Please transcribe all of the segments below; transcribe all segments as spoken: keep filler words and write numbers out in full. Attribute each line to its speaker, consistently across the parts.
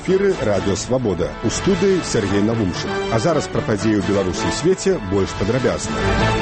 Speaker 1: эфіры радыё Свабода. У студыі Сергей Навумчык. А зараз пра падзеі ў Беларусі і свеце больш падрабязна.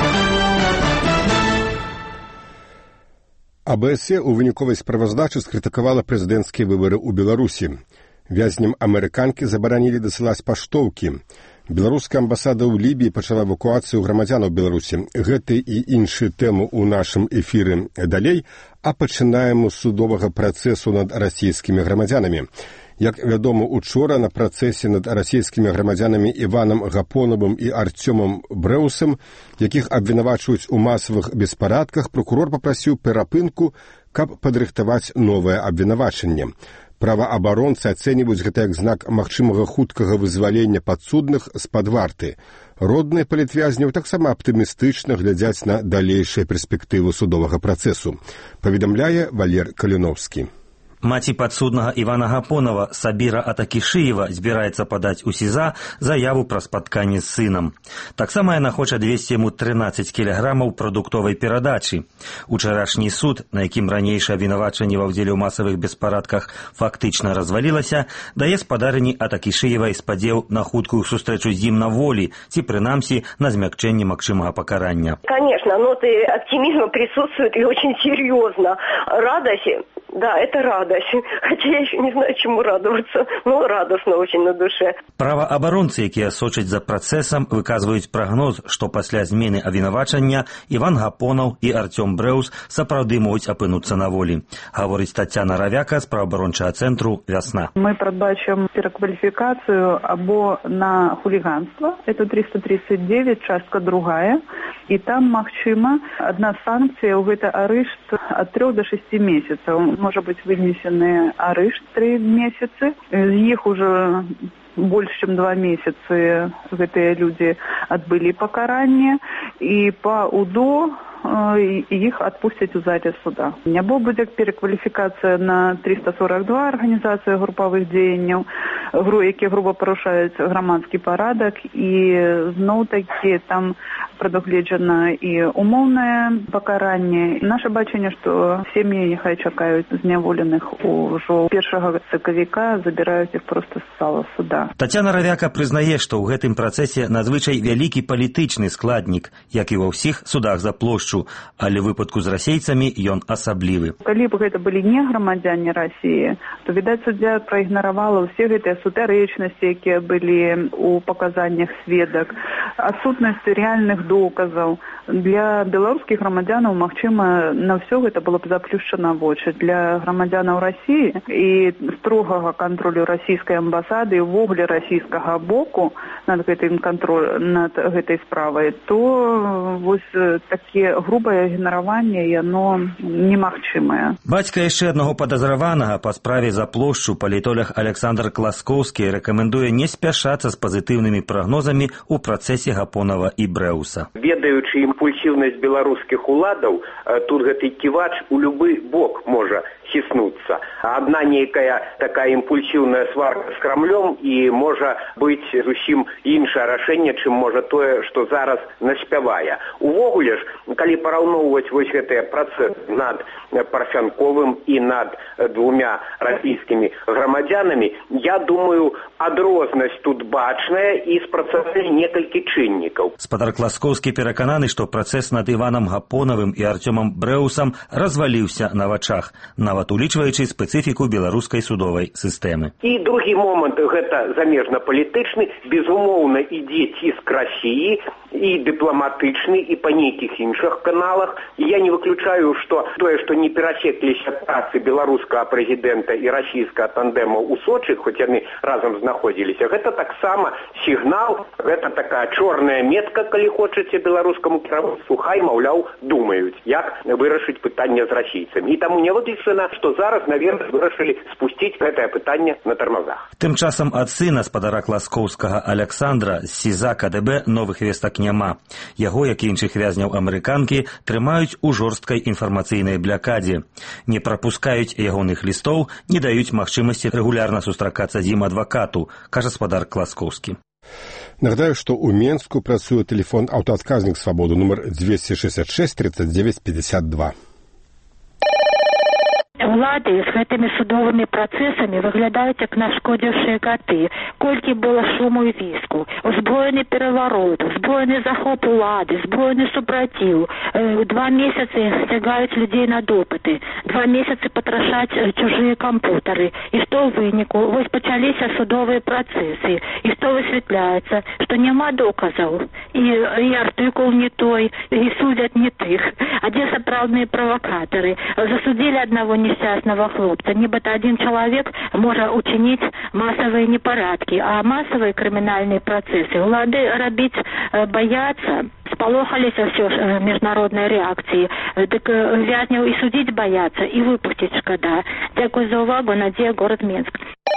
Speaker 1: А Бэ Эс Е ў выніковай справаздачы скрытыкавала прэзідэнцкія выбары ў Беларусі. Вязням амерыканкі забаранілі дасылаць паштоўкі. Беларуская амбасада ў Лібіі пачала эвакуацыю грамадзянаў Беларусі. Гэты і іншыя тэмы ў нашым эфіры далей, а пачынаем з судовага працэсу над расійскімі грамадзянамі. Як вядома, учора на працэсе над расійскімі грамадзянамі Іванам Гапонавым і Арцёмам Брэусам, якіх абвінавачваюць у масавых беспарадках, пракурор папрасіў перапынку, каб падрыхтаваць новае абвінавачанне. Праваабаронцы ацэньваюць гэта як знак магчымага хуткага вызвалення падсудных з-пад варты. Родныя палітвязняў таксама аптымістычна глядзяць на далейшыя перспектывы судовага працэсу, паведамляе Валер Каліноўскі.
Speaker 2: Маці падсуднага Івана Гапонава Сабіра Атакішыева збіраецца падаць у СІЗА заяву пра спатканне з сынам. Таксама яна хоча адвесці яму трынаццаць кілаграмаў прадуктовай перадачы. Учарашні суд, на якім ранейшае абвінавачанне ва ўдзеле ў масавых беспарадках фактычна развалілася, дае спадарыні Атакішыевай спадзеў на хуткую сустрэчу з ім на волі, ці прынамсі на змякчэнне магчымага пакарання.
Speaker 3: Конечно, ноты оптимизма присутствуют и очень серьезно. Радость, да, это радость. Хотя я еще не знаю, чему радоваться, но радостно очень на душе.
Speaker 2: Праваабаронцы, якія сочаць за працэсам, выказваюць прагноз, што пасля змены абвінавачання Іван Гапонаў і Арцём Брэус сапраўды могуць апынуцца на волі. Гаворыць Тацяна Равяка з праваабарончага цэнтру «Вясна».
Speaker 4: Мы прадбачым перакваліфікацыю або на хуліганства, это триста тридцать девять, частка другая, і там магчыма адна санкцыя ў гэта арышт ад трёх до шасці месяцаў. Можа быць вынесены арышт тры месяцы, з іх уже больш чым два месяцы гэтыя людзі адбылі пакаранне, і па УДО іх адпусцяць у зале суда. Або будзе перакваліфікацыя на триста сорок два арганізацыя групавых дзеянняў, якія груба парушаюць грамадскі парадак, і зноў-такі там прадугледжана і умоўнае пакаранне. Наша бачанне, што сем'і няхай чакаюць зняволеных ужо першага сакавіка, забіраюць іх проста з зала суда.
Speaker 2: Тацяна Равяка прызнае, што ў гэтым працэсе надзвычай вялікі палітычны складнік, як і ва ўсіх судах за плошчу, але ў выпадку з расейцамі ён асаблівы.
Speaker 4: Калі б гэта былі не грамадзяне Расіі, то, відаць, суддзя праігнаравала ўсе гэтыя сутарэчнасці, якія былі ў паказаннях сведак, адсутнасць рэальных доказаў. Для беларускіх грамадзянаў, магчыма, на ўсё гэта было б заплюшчана вочы. Для грамадзянаў Расіі і строгага кантролю расійскай амбасады і ўвогуле расійскага боку над гэтым кантроль, над гэтай справай, то вось такія грубае ігнараванне, яно немагчымае.
Speaker 2: Бацька яшчэ аднаго падазраванага па справе за плошчу, палітолог Александр Класкоўскі, рэкамендуе не спяшацца з пазітыўнымі прагнозамі ў працэсе Гапонава і Брэуса.
Speaker 5: Ведаючы імпульсіўнасць беларускіх уладаў, тут гэты ківач у любы бок можа хіснуцца. Адна нейкая такая імпульсіўная сварка з Крамлём, і можа быць зусім іншае рашэнне, чым можа тое, што зараз наспявае. Увогуле ж, калі параўноўваць вось гэтыя працэсы над Парфянковым і над двумя расійскімі грамадзянамі, я думаю, адрознасць тут бачная і спрацавалі некалькі чыннікаў.
Speaker 2: Спадар Класкоўскі перакананы, што працэс над Іванам Гапонавым і Арцёмам Брэусам разваліўся на вачах, нават улічваючы спецыфіку беларускай судовай сістэмы.
Speaker 5: І другі момант, гэта замежна-палітычны, безумоўна ідзе ціск Расіі, і дыпламатычны, і па нейкіх іншых каналах. І я не выключаю, што тое, што не перасекліся працы беларускага прэзідэнта і расійскага тандэму ў Сочы, хоць яны разам знаходзіліся, гэта таксама сігнал, гэта такая чорная метка, калі хочаце, беларускаму кіраўніцтву, хай, маўляў, думаюць, як вырашыць пытанне з расійцамі. І таму не выключана, што зараз, наверное, вырашылі спусціць гэтае пытанне на тармазах.
Speaker 2: Тым часам ад сына спадара Класкоўскага Александра з СІЗА ка дэ бэ новых вестак няма. Яго, як і іншых вязняў амерыканкі, трымаюць у жорсткай інфармацыйнай блякадзе. Не прапускаюць ягоных лістоў, не даюць магчымасці рэгулярна сустракацца з ім адвакату, кажа спадар Класкоўскі.
Speaker 1: Нагадаю, што ў Менску працуе тэлефон аўтаадказнік «Свабоды» нумар двести шестьдесят шесть тридцать девять пятьдесят два.
Speaker 6: Улады з гэтымі судовымі працэсамі выглядаюць як нашкодзіўшыя каты. Колькі было шуму і віску. Узброены пераварот, узброены захоп улады, узброены супраціў. Э, два месяцы сцягаюць людзей на допыты. Два месяцы патрашаць э, чужыя кампутары. І што ў выніку? Вось пачаліся судовыя працэсы. І што высвятляецца? Што няма доказаў. І, і артыкул не той, і судзяць не тых. А дзе сапраўдныя правакатары? Засудзілі аднаго несчастного хлопца. Нібыта один человек может учинить массовые непорядки, а массовые криминальные процессы улады рабіць боятся, сполохаліся все ж международной реакции, так вязняў и судить боятся, и выпустить шкода. Дякую за увагу. Надія, город Минск.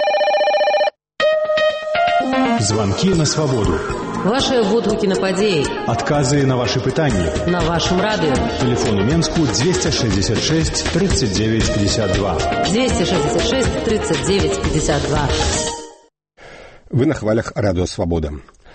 Speaker 7: Звонки на свободу.
Speaker 8: Ваши водгуки на падеи.
Speaker 7: Отказы на ваши пытания.
Speaker 8: На вашем радио.
Speaker 7: Телефон у Менску двести шестьдесят шесть тридцать девять пятьдесят два.
Speaker 8: двести шестьдесят шесть тридцать девять пятьдесят два.
Speaker 1: Вы на хвалях Радио Свобода.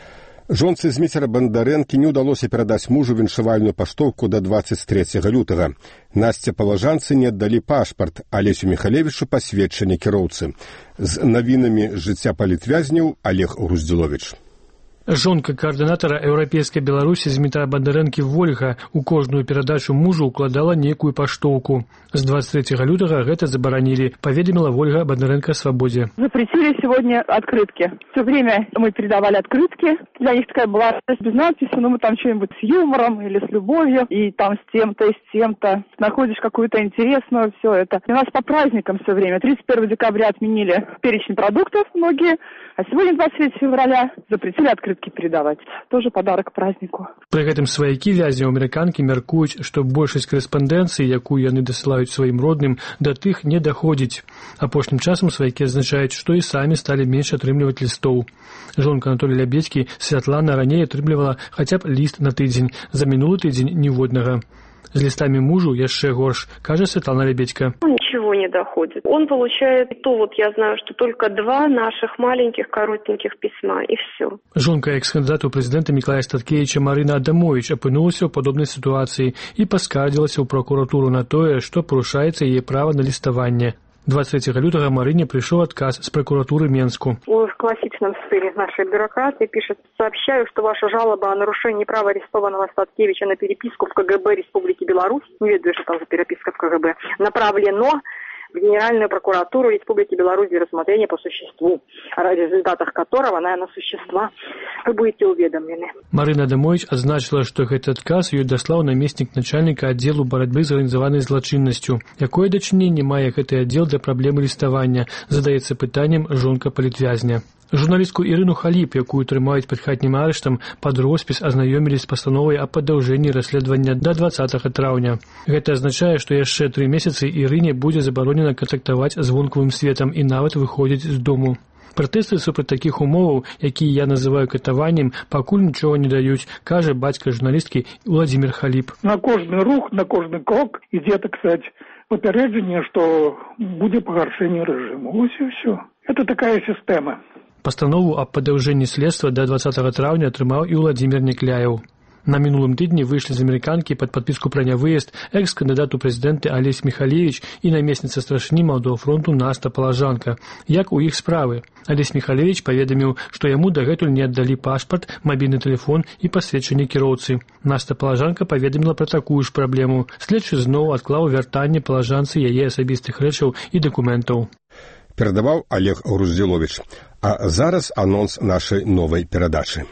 Speaker 1: Жонцы Зміцера Бандарэнкі не ўдалося перадаць мужу віншавальную паштоўку да двадцать трэцяга лютага. Насця палажанцы не аддалі пашпарт, Алесю Міхалевічу пасведчанне кіроўцы. З навінамі жыцця палітвязняў Олег Груздзіловіч.
Speaker 9: Жонка координатора Европейской Беларуси Змітра Бандарэнкі Вольга у кожную перадачу мужу укладала некую паштоўку. С двадцать третьего лютага гэта забаранили, поведомила Вольга Бандарэнка Свободе.
Speaker 4: Запретили сегодня открытки. Все время мы передавали открытки. Для них такая была без надписи, но мы там что-нибудь с юмором или с любовью, и там с тем-то, и с тем-то. Находишь какую-то интересную, все это. И у нас по праздникам все время. тридцать первого декабря отменили перечень продуктов многие, а сегодня двадцать третьего февраля запретили открытки передавать. Тоже подарок к празднику.
Speaker 9: Пры гэтым сваякі вязняў амерыканкі мяркуюць, што большасць корэспандэнцыі, якую яны дасылаюць сваім родным, да тых не даходзіць. Апошнім часам сваякі адзначаюць, што і самі сталі менш атрымліваць лістоў. Жонка Анатолія Лябедзькі, Святлана, раней атрымлівала хаця б ліст на тыдзень, за мінулы тыдзень ніводнага. С листами мужу яшчэ горш, кажа Светлана Лебедько.
Speaker 10: Ничего не доходит. Он получает то, вот я знаю, что только два наших маленьких коротеньких письма, и все.
Speaker 9: Жонка экс-кандидата ў прэзідэнта Мікалая Статкевіча Марына Адамович апынулася ў падобнай сітуацыі і паскардзілася ў пракуратуру на тое, што парушаецца яе права на ліставанне. двадцать третьего лютага Марыне пришел отказ с прокуратуры Менску.
Speaker 10: В классичном стиле нашей бюрократии пишет: сообщаю, что ваша жалоба о нарушении права арестованного Статкевича на переписку в КГБ Республики Беларусь, не ведаю, что там за переписка в КГБ, направлено в Генеральную прокуратуру Республики Беларусь для рассмотрения по существу, о результатах которого, наверное, существа вы будете уведомлены.
Speaker 9: Марына Адамович адзначила, што гэты адказ ёй даслаў намеснік начальніка аддзелу барацьбы з арганізаванай злачыннасцю. Якое дачыненне мае гэты аддзел да праблемы ліставання, задаецца пытаннем жонка палітвязня. Журналістку Ірыну Халіп, якую трымаюць пад хатнім арыштам, пад роспіс азнаёмілі з пастановай о падаўжэнні расследавання да двадцатага траўня. Гэта азначае, што яшчэ тры месяцы Ірыне будзе забаронена кантактаваць з вонкавым светам і нават выходзіць з дому. Пратэсты супраць такіх умоваў, якія я называю катаваннем, пакуль нічога не даюць, кажа бацька журналісткі Владзімір Халіп.
Speaker 11: На кожны рух, на кожны крок ідзе, так сказать, папярэджанне, што будзе пагаршэнне рэжыму. Вось і ўсё. Это такая сістэма.
Speaker 9: Пастанову аб падаўжэнні следства да двадцатага траўня атрымаў і Владзімір Някляеў. На мінулым тыдні выйшлі з амерыканкі пад падпіску пра нявыезд экс-кандыдат у прэзідэнты Алесь Міхалевіч і намесніца старшыні Малдового фронту Наста Палажанка. Як у іх справы? Алесь Міхалевіч паведаміў, што яму дагэтуль не аддалі пашпарт, мабільны тэлефон і пасведчанне кіроўцы. Наста Палажанка паведаміла пра такую ж праблему. Следчы зноў адклаў вяртанне палажанцы яе асабістых рэчаў і дакументаў.
Speaker 1: Перадаваў Олег Груздзіловіч. А зараз анонс нашай новай перадачы.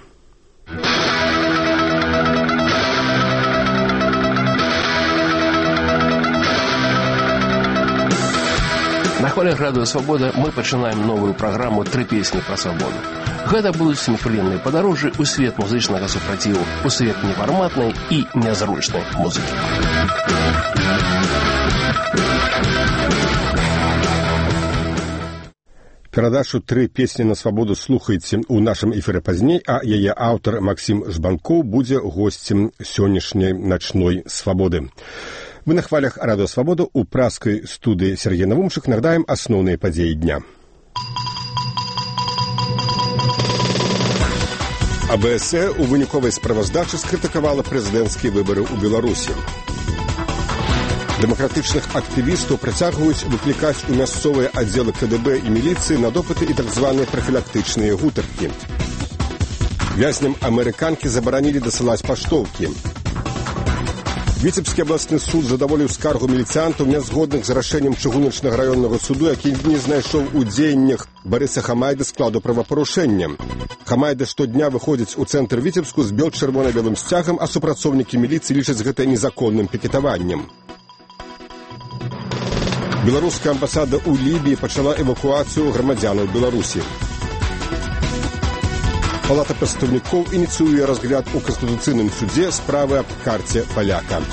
Speaker 12: На хвалях Радио Свобода мы пачынаем новую праграму «Тры песні пра свабоду». Гэта будуць непрыемныя падарожжы ў свет музычнага супраціву, у свет нефарматнай і нязручнай музыкі.
Speaker 1: Перадачу «Тры песні на свабоду» слухайце ў нашым эфіры пазней, а яе аўтар Максім Жбанкоў будзе госцем сённяшняй начной свабоды. Вы на хвалях Радио Свобода у праскай студыі Сергей Навумчык нагадаем асноўныя падзеі дня. А Бэ Эс Э у выніковай справаздачы скрытыкавала прэзідэнцкія выбары ў Беларусі. Дэмакратычных актывістаў працягваюць выклікаць у мясцовыя аддзелы ка дэ бэ і міліцыі на допыты і так званыя прафілактычныя гутаркі. Вязням амерыканкі забаранілі дасылаць паштоўкі. Віцебскі абласны суд задаволіў скаргу міліцыянтаў, нязгодных з рашэннем чыгуначнага раённага суду, які не знайшоў у дзеяннях Барыса Хамайды складу правапарушэння. Хамайда штодня выходзіць у цэнтр Віцебску з бел-чырвона-белым сцягам, а супрацоўнікі міліцыі лічаць гэта незаконным пікетаваннем. Беларуская амбасада ў Лібіі пачала эвакуацыю грамадзянаў Беларусі. Палата прадстаўнікоў ініцыюе разгляд у Канстытуцыйным судзе справы аб карце паляка.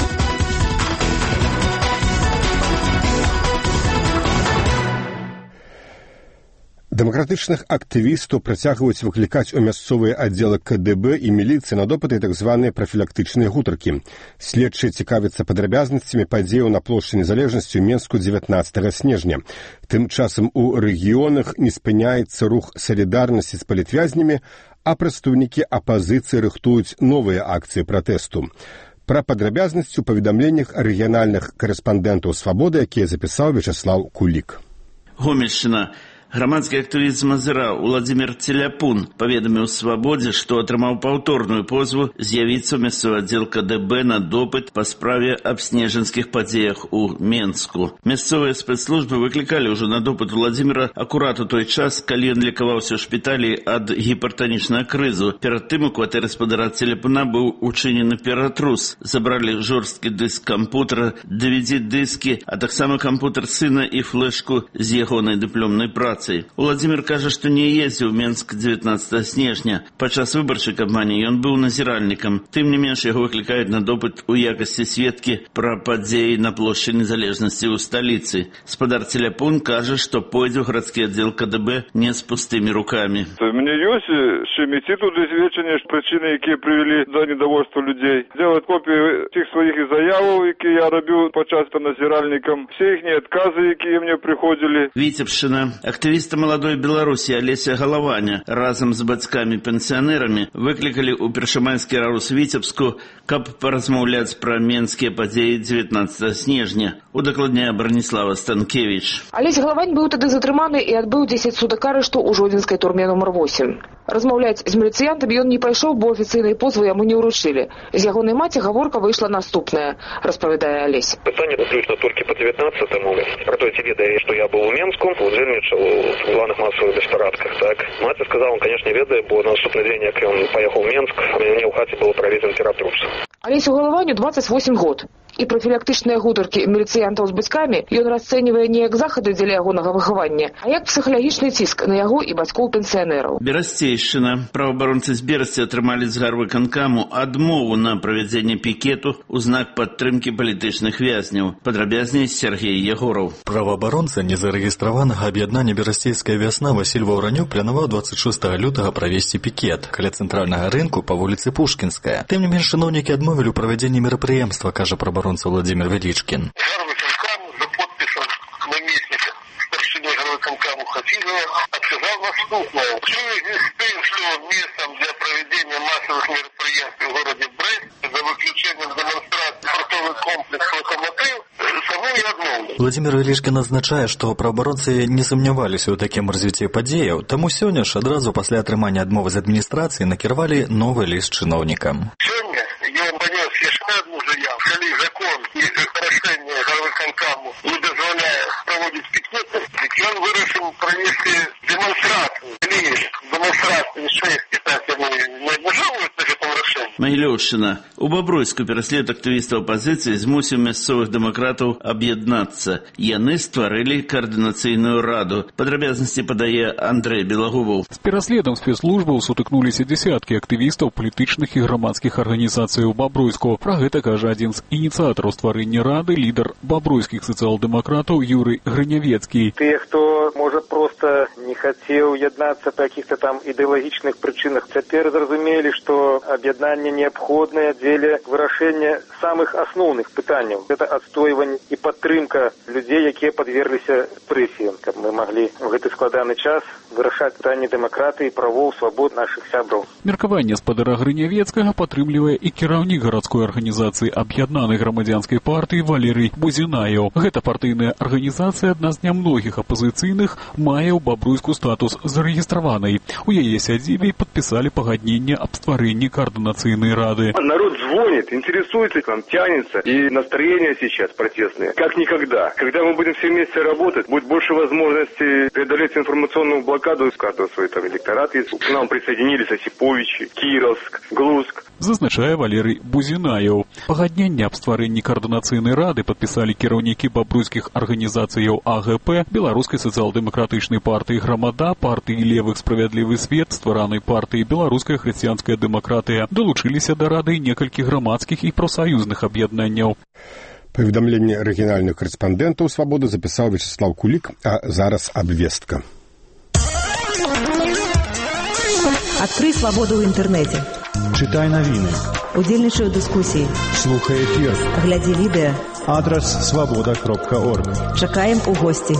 Speaker 1: Дэмакратычных актывістаў працягваюць выклікаць у мясцовыя аддзелы ка дэ бэ і міліцыі на допыты так званыя прафілактычныя гутаркі. Следчыя цікавяцца падрабязнасцямі падзеяў на плошчы Незалежнасці ў Менску дзевятнаццатага снежня. Тым часам у рэгіёнах не спыняецца рух салідарнасці з палітвязнямі, а прадстаўнікі апазіцыі рыхтуюць новыя акцыі пратэсту. Пра падрабязнасці ў паведамленнях рэгіянальных карэспандэнтаў «Свабоды», якія запісаў Вячаслаў Кулік.
Speaker 13: Гомельшчына. Грамадскі актывіст з Мазыра Уладзімір Целяпун паведаміў «Свабодзе», што атрымаў паўторную позву з'явіцца ў мясцовы аддзел ка дэ бэ на допыт па справе аб снежаньскіх падзеях у Менску. Мясцовыя спецслужбы выклікалі ўжо на допыт Уладзіміра акурат у той час, калі ён лікаваўся ў шпіталі ад гіпертанічнага крызу. Перад тым у кватэры спадара Целяпуна быў учынены ператрус. Забралі жорсткі дыск кампутара, ді ви ді-дыскі, а таксама кампутар сына і флешку з ягонай дыпломнай працы. Уладзімір кажа, што не ездзіў у Менск дзевятнаццатага снежня. Падчас выбарчай кампаніі ён быў назіральнікам. Тым не менш, яго выклікаюць на допыт у якасці сведкі пра падзеі на плошчы Незалежнасці ў сталіцы. Спадар Целяпун кажа, што пойдзе ў гарадскі аддзел ка дэ бэ не з пустымі рукамі.
Speaker 14: У мяне ёсць чым ісці туды сведчанне, прычыны, якія прывялі да недовольства людзей. Делать копіі тых сваіх заяваў, якія я рабіў падчас назіральнікам, все іхнія адказы, якія мне прыходзілі.
Speaker 13: Віцебшчына. Актывісты маладой Беларусі Алеся Галаваня разам з бацькамі-пенсіянерамі выклікалі ў першамайскі рарус Віцебску, каб паразмаўляць пра менскія падзеі дзевятнаццатага снежня. Удакладняе Браніслава Станкевіч.
Speaker 15: Алесь Галавань быў тады затрыманы і адбыў дзесяць сутак арышту ў жодзінскай турме нумар восем. Размаўляць з міліцыянтамі ён не пайшоў, бо афіцыйнай позвы яму не ўручылі. З ягонай маці гаворка выйшла наступная, распавядае Алесь.
Speaker 16: Пытанне выключна толькі па дзевятнаццатаму. Пра той ці ведае, што я быў у Менску, удзельнічаў у так званых массовых беспарадках. Так. Маці сказала, он, конечно, ведае, бо на наступны дзень, як ён паехаў у Менск, у мяне ў хаце быў праведзен ператрус.
Speaker 15: Алесю Галаваню двадцать восемь год. І прафілактычныя гутаркі міліцыянтаў з бацькамі ён расцэньвае не як захады дзеля ягонага выхавання, а як псіхалагічны ціск на яго і бацькоў-пенсіянераў.
Speaker 13: Берасцейшчына. Праваабаронцы з Берасці атрымалі з гарвыканкаму адмову на правядзенне пікету ў знак падтрымкі палітычных вязняў. Падрабязней Сергей Егоров.
Speaker 17: Праваабаронца незарэгістраванага аб'яднання «Берасцейская вясна» Васіль Ваўранюк планаваў двадцать шостага лютага правесці пікет каля цэнтральнага рынку па вуліцы Пушкінская. Тым не менш, чыноўнікі адмовілі ў правядзенні мерапрыемства, кажа праваабаронца Владимир Величкин.
Speaker 18: Гарвыканкам за подписом наместника старшины гарвыканкаму Хафизова отказал наступное. В связи с тем, что местом для проведения массовых мероприятий в городе Брест за выключением демонстрации портовый комплекс «Локомотив» само и одно.
Speaker 17: Владимир Величкин адзначае, што праваабаронцы не сумняваліся ў такім развіцці падзеяў, таму сёння ж адразу пасля атрымання адмовы з адміністрацыі накіравалі новы ліст чыноўнікам.
Speaker 18: Сёння я панёс яшчэ адну заяву. Калі закон і рашэнне гарвыканкаму не дазваляе праводзіць пікеты, дык ён вырашыў правесці дэманстрацыю. Калі дэманстрацыі шэсць пятнаццаць яму не абмяжоўваюць на гэтым рашэнні.
Speaker 13: Магілёўшчына. У Бабруйску пераслед актывістаў апазіцыі змусіў мясцовых дэмакратаў аб'яднацца. Яны стварылі каардынацыйную раду. Падрабязнасці падае Андрэй Белагубаў.
Speaker 19: З пераследам спецслужбаў сутыкнуліся дзесяткі актывістаў палітычных і грамадскіх арганізацый у Бабруйску. Пра гэта кажа адзін з ініцыятараў стварэння рады, лідар бабруйскіх сацыял-дэмакратаў Юрый Грынявецкі.
Speaker 20: Тыя, хто можа проста не не хацеў яднацца па каких-то там ідэалагічных прычынах. Цяпер зразумелі, што аб'яднанне неабходнае дзеля вырашэння самых асноўных пытанняў. Гэта адстойванне і падтрымка людзей, якія падвергліся прэсіям, каб мы маглі ў гэты складаны час вырашаць пытанні дэмакратыі, правоў, свабод нашых сябраў.
Speaker 19: Меркаванне спадара Грынявецкага падтрымлівае і кіраўнік гарадской арганізацыі аб'яднанай грамадзянскай партыі Валерый Бузінаеў. Гэта партыйная арганізацыя, адна з нямногіх апазіцыйных, мае ў Бабруйску статус зарэгістраванай. У яе сядзібе падпісалі пагадненне аб стварэнні координацыйнай рады.
Speaker 21: Народ звонит, интересуется, там тянется, и настроение сейчас протестное, как никогда. Когда мы будем все вместе работать, будет больше возможностей преодолеть информационную блокаду, у каждого свой там электорат есть. К нам присоединились Осиповичи, Кировск, Глузк.
Speaker 19: Зазначае Валерый Бузінаеў. Пагадненне аб стварэнні координацыйнай рады падпісалі кіраўнікі бабруйскіх арганізацыяў А Г П, Беларускай сацыял-дэмакратычнай партыі Грамада, партыі левых справядлівы свет, стваранай партыі Беларуская хрысціянская дэмакратыя. Долучыліся да рады некалькі грамадскіх і прафсаюзных аб'яднанняў.
Speaker 1: Паведамленне рэгіянальных корэспандэнтаў «Свабоды» запісаў Вячеслав Кулик, а зараз абвестка.
Speaker 8: Адкрый «Свабоду» ў інтэрнэце.
Speaker 7: Читай навіны.
Speaker 8: Удзельнічай у дыскусіі.
Speaker 7: Слухай эфір.
Speaker 8: Глядзі відэа.
Speaker 7: Адрес свабода кропка орг.
Speaker 8: Чакаем у госці.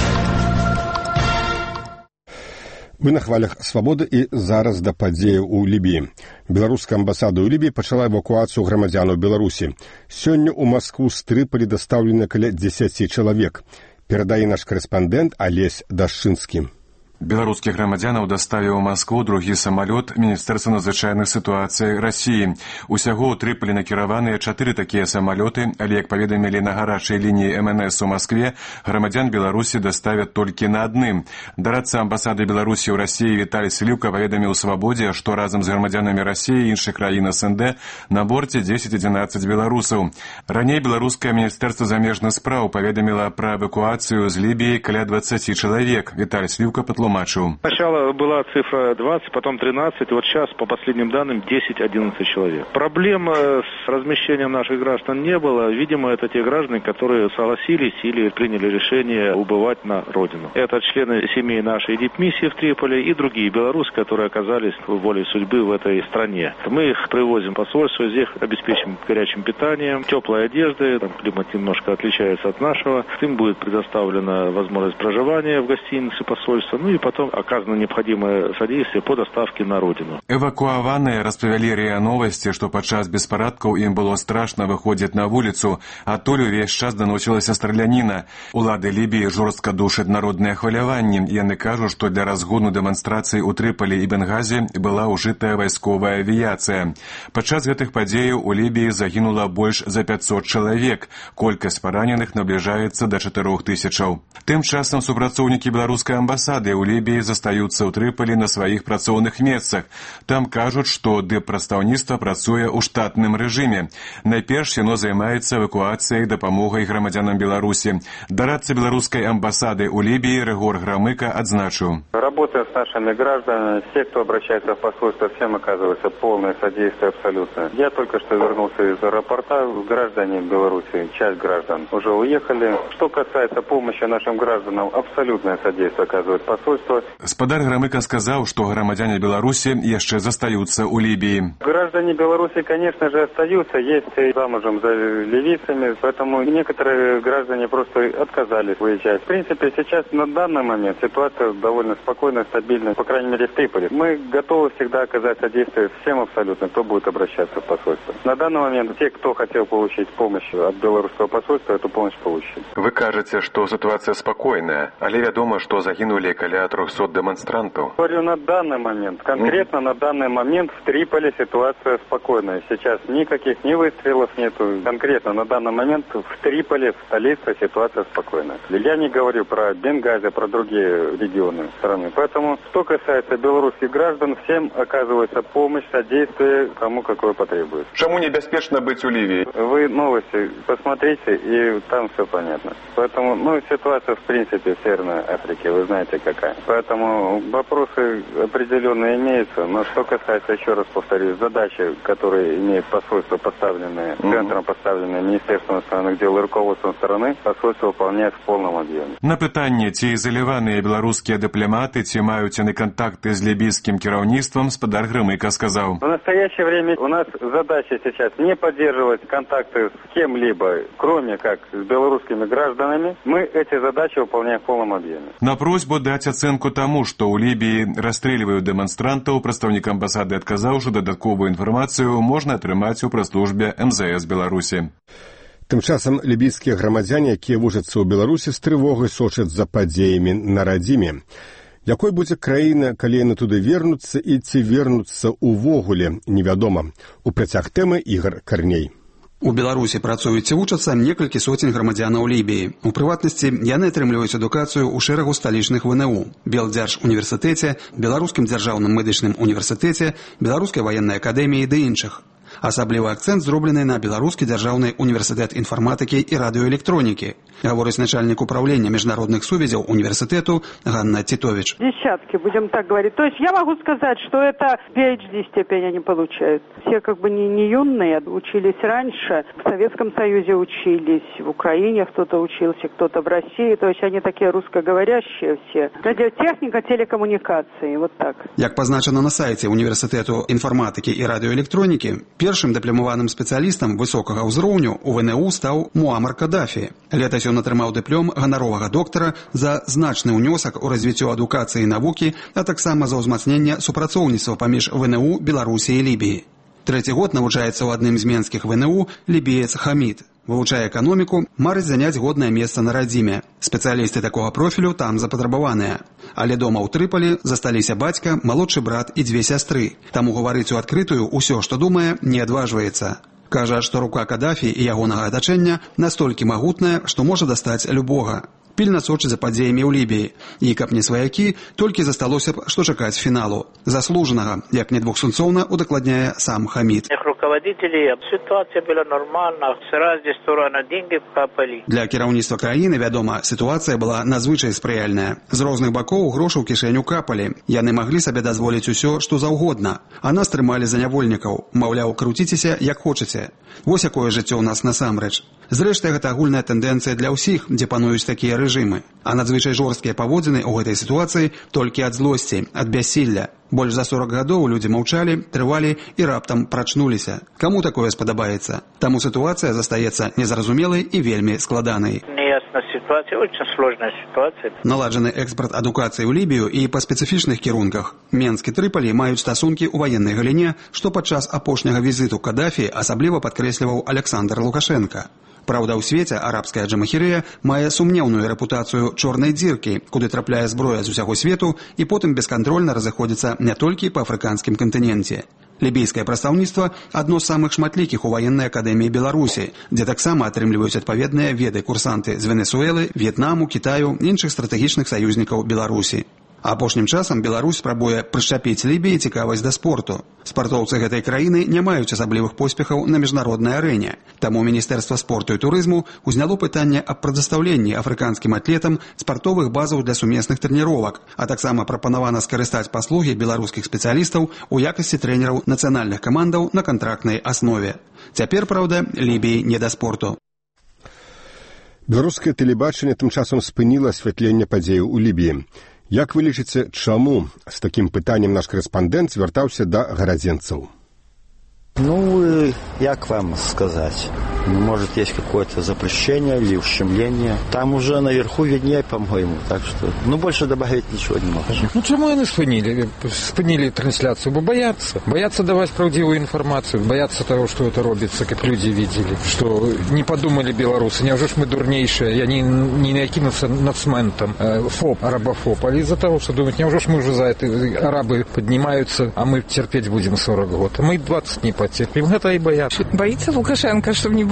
Speaker 1: Мы на хвалях «Свабоды» і зараз да падзеяў у Лібіі. Беларуская амбасада ў Лібіі пачала эвакуацыю грамадзянаў Беларусі. Сёння ў Маскву з Трыполі дастаўлена каля дзесяці чалавек. Перадае наш корэспандэнт Алесь Дашчынскі.
Speaker 22: Беларускіх грамадзянаў даставіў у Маскву другі самалёт Міністэрства надзвычайных сітуацый Расіі. Усяго ў Трыполі накіраваныя чатыры такія самалёты, але, як паведамілі на гарачай лініі Эм Эн Эс у Маскве, грамадзян Беларусі даставяць толькі на адным. Дарадца амбасады Беларусі ў Расіі Віталій Сліўка паведаміў «Свабодзе», што разам з грамадзянамі Расіі і іншых краін эс эн дэ на борце дзесяць-адзінаццаць беларусаў. Раней беларускае міністэрства замежных спраў паведаміла пра эвакуацыю з Лібіі каля дваццаці чалавек. Віталій Сліўка патлумачыў.
Speaker 23: Сначала была цифра двадцать, потом тринадцать, вот сейчас по последним данным десять-одиннадцать человек. Проблем с размещением наших граждан не было. Видимо, это те граждане, которые согласились или приняли решение убывать на родину. Это члены семей нашей дипмиссии в Триполи и другие белорусы, которые оказались волей судьбы в этой стране. Мы их привозим в посольство, здесь обеспечим горячим питанием, теплой одеждой, там климат немножко отличается от нашего. Им будет предоставлена возможность проживания в гостинице посольства, ну и потом оказано необходимое содействие по доставке на родину.
Speaker 22: Эвакуаваныя распавялі РИА Новости, што падчас беспарадкаў ім было страшна выходзіць на вуліцу, адтуль увесь час даносілася страляніна. Улады Лібіі жорстка душаць народныя хваляванні. Яны кажуць, што для разгону дэманстрацый у Трыполі і Бенгазе была ўжытая вайсковая авіяцыя. Падчас гэтых падзеяў у Лібіі загінула больш за пятьсот чалавек. Колькасць параненых набліжаецца да чатырох тысячаў. Тым часам супрацоўнікі беларускай амбасады ў Лібіі застаюцца ў Трыполі на сваіх працоўных месцах. Там кажуць, што дыппрадстаўніцтва працуе ў штатным рэжыме. Найперш яно займаецца эвакуацыяй дапамогай грамадзянам Беларусі. Дарадца беларускай амбасады ў Лібіі Рыгор Грамыка адзначыў.
Speaker 24: Работая с нашими гражданами, все, кто обращается в посольство, всем оказывается полное содействие абсолютно. Я только что вернулся из аэропорта, граждане Беларуси, часть граждан уже уехали. Что касается помощи нашим гражданам, абсолютное содействие оказывает посольство.
Speaker 22: Спадар Грамыка сказаў, што грамадзяне Беларусі яшчэ застаюцца ў Лібіі.
Speaker 24: Граждане Беларуси, конечно же, остаются, есть и замужем за ливийцами, поэтому некоторые граждане просто отказались выезжать. В принципе, сейчас на данный момент ситуация довольно спокойная, стабильная, по крайней мере в Триполи. Мы готовы всегда оказать содействие всем абсолютно, кто будет обращаться в посольство. На данный момент те, кто хотел получить помощь от белорусского посольства, эту помощь получили.
Speaker 22: Вы кажете, что ситуация спокойная, але вядома, что загинули каля трёхсот демонстрантов?
Speaker 24: Говорю, на данный момент, конкретно mm. на данный момент в Триполи ситуация спокойная. Сейчас никаких ни выстрелов нету. Конкретно на данный момент в Триполи, в столице, ситуация спокойная. Я не говорю про Бенгази, про другие регионы страны. Поэтому, что касается белорусских граждан, всем оказывается помощь, содействие, кому какое потребуется.
Speaker 22: Чему небеспечно быть у Ливии?
Speaker 24: Вы новости посмотрите, и там все понятно. Поэтому, ну, ситуация, в принципе, в Северной Африке, вы знаете, какая. Украине. Поэтому вопросы определенные имеются. Но что касается, еще раз повторюсь, задачи, которые имеет посольство, поставленные, mm-hmm. центром поставленные Министерством иностранных дел и руководством страны, посольство выполняет в полном объеме.
Speaker 22: На пытанне, ці ізаляваныя беларускія дыпламаты, ці маюць яны контакты з лібійскім кіраўніцтвам, спадар Грымыка сказаў.
Speaker 24: В настоящее время у нас задача сейчас не поддерживать контакты с кем-либо, кроме как с белорусскими гражданами. Мы эти задачи выполняем в полном объеме.
Speaker 22: На просьбу даць ацэнку таму, што ў Лібіі расстрэльваюць дэманстрантаў, прадстаўнік амбасады адказаў, што дадатковую інфармацыю можна атрымаць у прэс-службе эм зэ эс Беларусі.
Speaker 1: Тым часам лібійскія грамадзяне, якія вужацца ў Беларусі, з трывогай сочаць за падзеямі на радзіме. Якой будзе краіна, калі яны туды вернуцца і ці вернуцца ўвогуле, невядома. У працяг тэмы Ігор Карней.
Speaker 2: У Беларусі працуюць і вучацца некалькі соцень грамадзянаў Лібіі. У прыватнасці, яны атрымліваюць адукацыю ў шэрагу сталічных вэ эн у, Белдзяржуніверсітэце, Беларускім дзяржаўным медычным універсітэце, Беларускай ваеннай акадэміі ды іншых. Асаблівы акцэнт зроблены на Беларускі дзяржаўны універсітэт інфарматыкі і радыёэлектронікі, гаворыць начальник управления международных сувязей университету Ганна Титович.
Speaker 3: Десятки, будем так говорить. То есть я могу сказать, что это пи эйч ди степень они получают. Все как бы не, не юные, учились раньше, в Советском Союзе учились, в Украине кто-то учился, кто-то в России. То есть они такие русскоговорящие все. Радиотехника, телекоммуникации, вот так.
Speaker 2: Як позначено на сайті університету інфарматики і радіоелектроніки, першим дипломованим спеціалістом високого ўзроўню у вэ эн у стаў Муамар Кадафі. Летась ён атрымаў дыплом ганаровага доктара за значны ўнёсак у развіццё адукацыі і навукі, а таксама за ўзмацненне супрацоўніцтва паміж вэ эн у, Беларусі і Лібіі. Трэці год навучаецца ў адным з менскіх вэ эн у лібіец Хамід. Вывучае эканоміку, марыць заняць годнае месца на радзіме. Спецыялісты такога профілю там запатрабаваныя. Але дома ў Трыполі засталіся бацька, малодшы брат і дзве сястры. Таму гаварыць у адкрытую ўсё, што думае, не адважваецца. Кажа, што рука Кадафі і ягонага атачэння настолькі магутная, што можа дастаць любога. Пільна сочыць за падзеямі ў Лібіі. І, каб не сваякі, толькі засталося б, што чакаць фіналу. Заслужанага, як не двухсунцоўна, удакладняе сам Хамід.
Speaker 5: Ситуация была нормальна, с разных сторон деньги капали.
Speaker 2: Для кіраўніцтва краіны, вядома, сітуацыя была надзвычай спрыяльная. З розных бакоў грошы ў кішэню капалі. Яны маглі сабе дазволіць усё, што заўгодна. А нас трымалі за нявольнікаў. Маўляў, круціцеся, як хочаце. Вось якое жыццё ў нас насамрэч. Зрэшты, гэта агульная тэндэнцыя для ўсіх, дзе пануюць такія рэжымы. А надзвычай жорсткія паводзіны ў гэтай сітуацыі толькі ад злосці, ад бяссілля. Больш за сорок гадоў людзі маўчалі, трывалі і раптам прачнуліся. Каму такое спадабаецца? Таму сітуацыя застаецца незразумелай і вельмі складанай.
Speaker 5: Неясная ситуация, очень сложная ситуация.
Speaker 2: Наладжаны экспорт адукацыі ў Лібію і па спецыфічных кірунках. Менск і Трыполі маюць стасункі ў ваеннай галіне, што падчас апошняга візіту Кадафі асабліва падкрэсліваў Александр Лукашенка. Праўда, у свеце арабская джамахірыя мае сумнеўную рэпутацыю чорнай дзіркі, куды трапляе зброя з усяго свету і потым бескантрольна разыходзіцца не толькі па афрыканскім кантыненце. Лібійскае прадстаўніцтва – адно з самых шматлікіх у ваеннай акадэміі Беларусі, дзе таксама атрымліваюць адпаведныя веды курсанты з Венесуэлы, В'етнаму, Кітаю, іншых стратэгічных саюзнікаў Беларусі. Апошнім часам Беларусь спрабуе прышчапіць Лібіі цікавасць да спорту. Спартоўцы гэтай краіны не маюць асаблівых поспехаў на міжнароднай арэне. Таму Міністэрства спорту і турызму ўзняло пытанне аб прадастаўленні афрыканскім атлетам спартовых базаў для сумесных трэніровак, а таксама прапанавана скарыстаць паслугі беларускіх спецыялістаў у якасці трэнераў нацыянальных камандаў на кантрактнай аснове. Цяпер, праўда, Лібіі не да спорту.
Speaker 1: Беларускае тэлебачанне тым часам спыніла асвятленне падзеяў у Лібіі. Як вы лічыце, чаму? З такім пытаннем наш карэспандэнт звяртаўся да гарадзенцаў.
Speaker 6: Ну, як вам сказать? Может, есть какое-то запрещение или ущемление. Там уже наверху виднее, по-моему. Так что, ну, больше добавить ничего не могу.
Speaker 25: Ну, чему они спынили? Спынили трансляцию, бо боятся. Боятся давать правдивую информацию, боятся того, что это робится, как люди видели. Что не подумали белорусы, неужели мы дурнейшие, я не, не накинуться нацментом, э, фоб, арабофоб, а из-за того, что думают, неужели мы уже за это, арабы поднимаются, а мы терпеть будем сорок год. А мы двадцать не потерпим, это и боятся.
Speaker 26: Боится Лукашенко, чтобы не было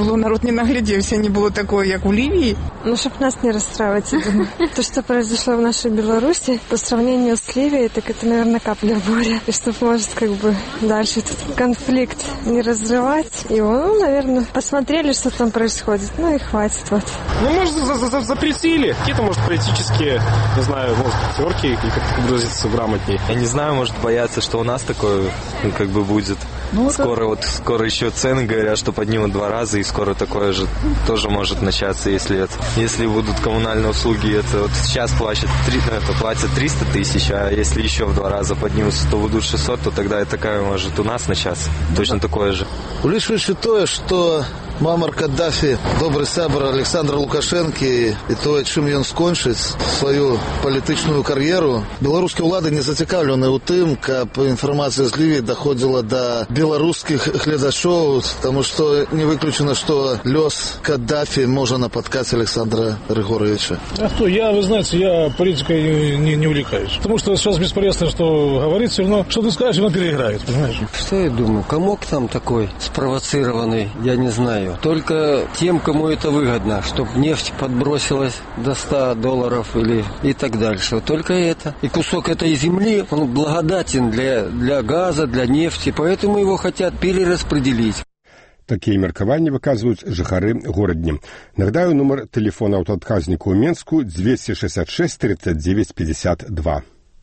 Speaker 4: было народ не наглядевся, не было такое, как в Ливии.
Speaker 9: Ну, чтобы нас не расстраивать, я думаю. То, что произошло в нашей Беларуси, по сравнению с Ливией, так это, наверное, капля в море. И чтобы, может, как бы дальше этот конфликт не разрывать его, ну, наверное, посмотрели, что там происходит, ну и хватит вот.
Speaker 10: Ну, может, за -за -за запретили. Какие-то, может, политические, не знаю, может, терки, или как-то выразиться грамотнее.
Speaker 11: Я не знаю, может, бояться, что у нас такое, ну, как бы будет. Ну, скоро это... вот скоро еще цены говорят, что поднимут два раза, и скоро такое же тоже может начаться, если это, если будут коммунальные услуги, это вот сейчас платят, это платят триста тысяч, а если еще в два раза поднимутся, то будут шестьсот, то тогда и такая может у нас начаться, точно такое же.
Speaker 12: Улічваючи тое, што Муамар Каддафі добры сябар Александра Лукашэнкі і тое, чым ён скончыць сваю палітычную кар'еру, беларускія ўлады не зацікаўлены ў тым, каб інфармацыя з Лівіі даходзіла да беларускіх гледачоў, таму што не выключана, што лёс Каддафі можа напаткаць Александра Григорьевича.
Speaker 10: А кто? Я, вы знаете, я политикой не, не увлекаюсь. Потому что сейчас бесполезно, что говорить, все равно, что ты скажешь, он переиграет, понимаешь?
Speaker 26: Что я думаю, комок там такой спровоцированный, я не знаю. Только тем, кому это выгодно, чтобы нефть подбросилась до ста долларов или и так дальше. Только это. И кусок этой земли, он благодатен для, для газа, для нефти, поэтому его хотят перераспределить.
Speaker 1: Такія меркаванні выказваюць жыхары горадні. Нагадаю, нумар тэлефона аўтаадказніка ў Менску двести шестьдесят шесть тридцать девять пятьдесят два.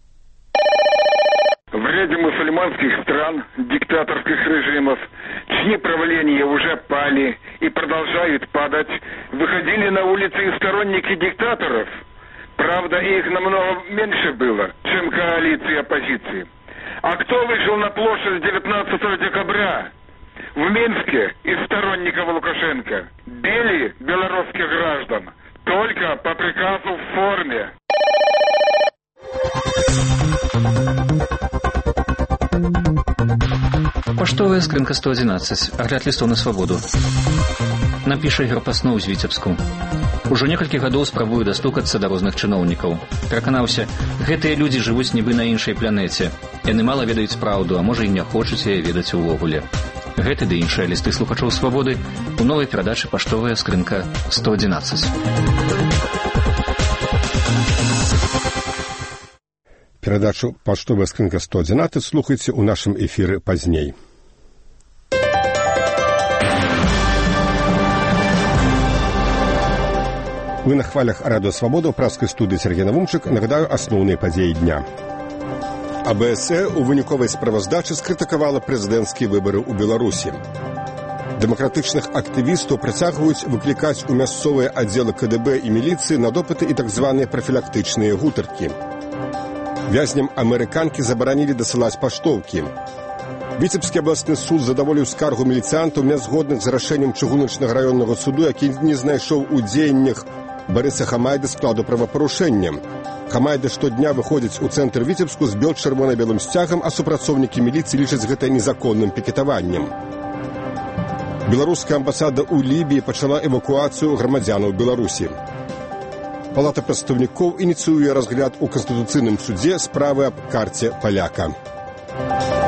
Speaker 14: В ряде мусульманских стран, диктаторских режимов, чьи правления уже пали и продолжают падать, выходили на улицы и сторонники диктаторов. Правда, их намного меньше было, чем коалиции оппозиции. А кто вышел на площадь девятнадцатого декабря? В Минске из сторонников Лукашенко били белорусских граждан только по приказу в форме.
Speaker 27: Паштовая скрынка сто адзінаццаць. Агляд лістоў на свабоду. Нам піша Ігор Пасноў з Віцебску. Ужо некалькі гадоў спрабую дастукацца да розных чыноўнікаў. Пераканаўся, гэтыя людзі жывуць нібы на іншай планеце. Яны мала ведаюць праўду, а можа і не хочуць яе ведаць увогуле. Гэты ды іншыя лісты слухачоў свабоды у новай перадачы «Паштовая скрынка сто адзінаццаць».
Speaker 1: Перадачу «Паштовая скрынка сто адзінаццаць» слухайце ў нашым эфіры пазней. Вы на хвалях Радио Свобода ў праскай студыі Сергей Навумчык. Нагадаю асноўныя падзеі дня. А Б С Э у выніковай справаздачы скрытыкавала прэзідэнцкія выбары ў Беларусі. Дэмакратычных актывістаў працягваюць выклікаць у мясцовыя аддзелы К Д Б і міліцыі на допыты і так званыя прафілактычныя гутаркі. Вязням амерыканкі забаранілі дасылаць паштоўкі. Віцебскі абласны суд задаволіў скаргу міліцыянтаў, нязгодных з рашэннем чыгуначнага раённага суду, які не знайшоў у дзеяннях Барыса Хамайды складу правапарушэння. Хамайды штодня выходзяць у цэнтр Віцебску з бел-чырвона-белым сцягам, а супрацоўнікі міліцыі лічаць гэта незаконным пікетаваннем. Беларуская амбасада ў Лібіі пачала эвакуацыю грамадзянаў Беларусі. Палата прадстаўнікоў ініцыюе разгляд у Канстытуцыйным судзе справы аб карце паляка.